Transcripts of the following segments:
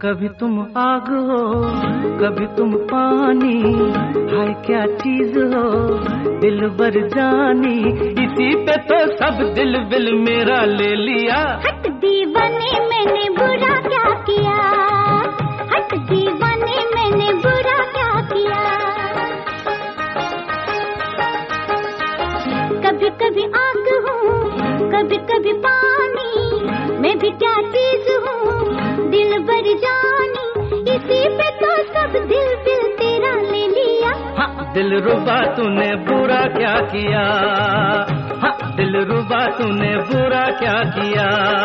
कभी तुम आग हो कभी तुम पानी, हाय क्या चीज हो दिल बर जानी, इसी पे तो सब दिल विल मेरा ले लिया। हट दीवाने मैंने बुरा क्या किया, हट दीवाने मैंने बुरा क्या किया। कभी कभी आग हूँ कभी कभी पानी, मैं भी क्या चीज हूँ दिल भर जानी, इसी पे तो सब दिल दिल तेरा ले लिया। हाँ दिल रुबा तूने बुरा क्या किया, हाँ दिल रुबा तूने बुरा क्या किया।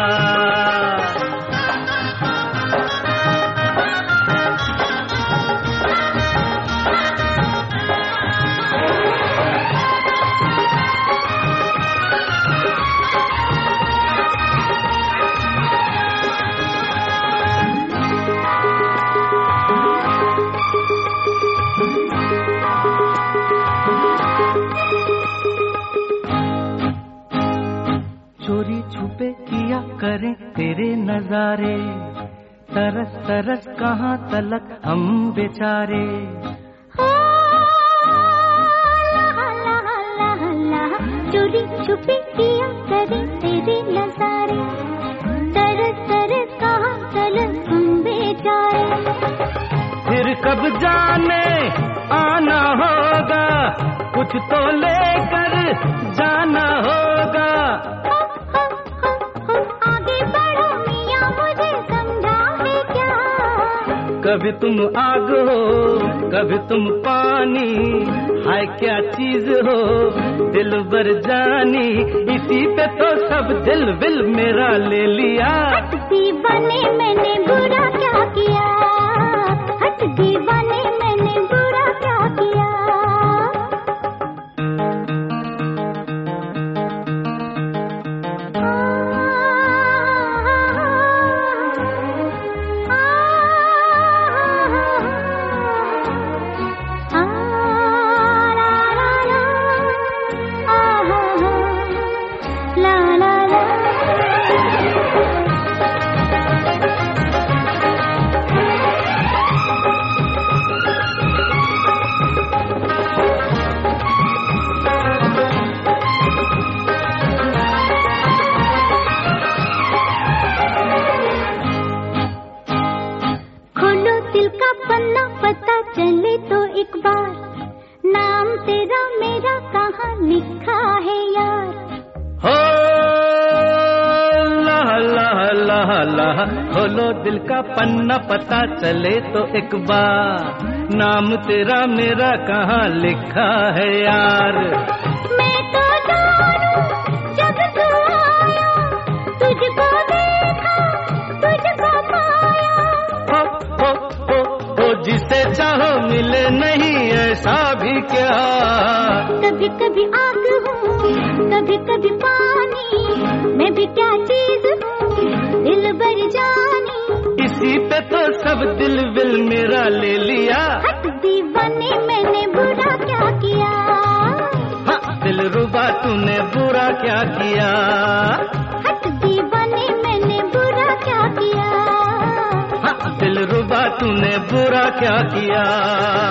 चोरी छुपे किया करें तेरे नजारे, तरस तरस कहाँ तलक हम बेचारे। चोरी छुपे किया करें तेरे नजारे, तरस तरस कहाँ तलक हम बेचारे। फिर कब जाने आना होगा, कुछ तो लेकर जाना होगा। आगे बढ़ो मियां मुझे समझा है क्या। कभी तुम आग हो कभी तुम पानी, हाय क्या चीज हो दिल बर जानी, इसी पे तो सब दिल विल मेरा ले लिया। हट दीवाने मैंने बुरा क्या किया, हट दीवाने मैंने बुरा क्या किया। पता चले तो एक बार, नाम तेरा मेरा कहाँ लिखा है यार। हो ला ला ला ला, खोलो दिल का पन्ना पता चले तो एक बार, नाम तेरा मेरा कहाँ लिखा है यार। मैं तो जानूं जब तू आया, तुझको देखा तुझको पाया। जिसे चाहो मिले नहीं ऐसा भी क्या। कभी कभी आग हूँ कभी कभी पानी, मैं भी क्या चीज हूँ दिल भर जानी, इसी पे तो सब दिल विल मेरा ले लिया। हट दीवाने मैंने बुरा क्या किया, हाँ दिल रुबा तूने बुरा क्या किया। हट दीवाने मैंने बुरा क्या किया, हाँ दिल रुबा तूने बुरा क्या किया।